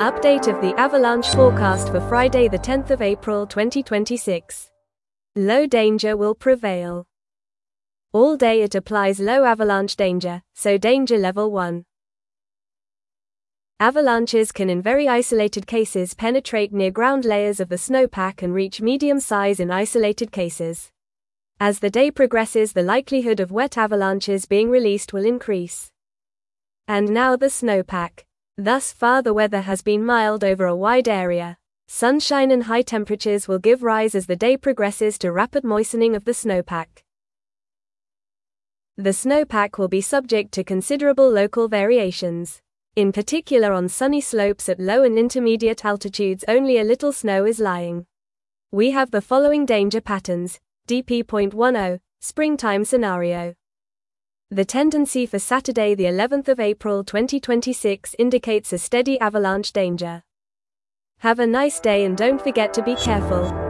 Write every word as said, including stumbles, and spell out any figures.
Update of the avalanche forecast for Friday the tenth of April twenty twenty-six. Low danger will prevail. All day it applies low avalanche danger, so danger level one. Avalanches can in very isolated cases penetrate near ground layers of the snowpack and reach medium size in isolated cases. As the day progresses, the likelihood of wet avalanches being released will increase. And now the snowpack. Thus far the weather has been mild over a wide area. Sunshine and high temperatures will give rise as the day progresses to rapid moistening of the snowpack. The snowpack will be subject to considerable local variations. In particular on sunny slopes at low and intermediate altitudes only a little snow is lying. We have the following danger patterns. D P point ten, springtime scenario. The tendency for Saturday the eleventh of April twenty twenty-six indicates a steady avalanche danger. Have a nice day and don't forget to be careful.